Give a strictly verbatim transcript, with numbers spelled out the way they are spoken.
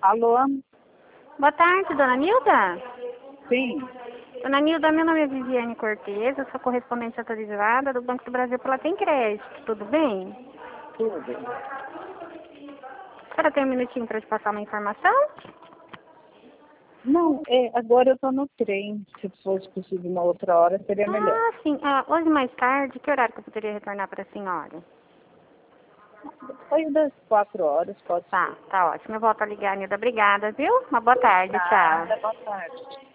Alô? Boa tarde, dona Nilda. Sim. Dona Nilda, meu nome é Viviane Cortez, eu sou correspondente atualizada do Banco do Brasil pela Tem Crédito, tudo bem? Tudo. A senhora tem um minutinho para te passar uma informação? Não, é, agora eu estou no trem. Se fosse possível uma outra hora, seria melhor. Ah, sim. Ah, hoje mais tarde, que horário que eu poderia retornar para a senhora? Depois das quatro horas, pode Tá, ser. tá ótimo. Eu volto a ligar, Nilda. Obrigada, viu? Uma boa tarde, tchau. Nada, boa tarde.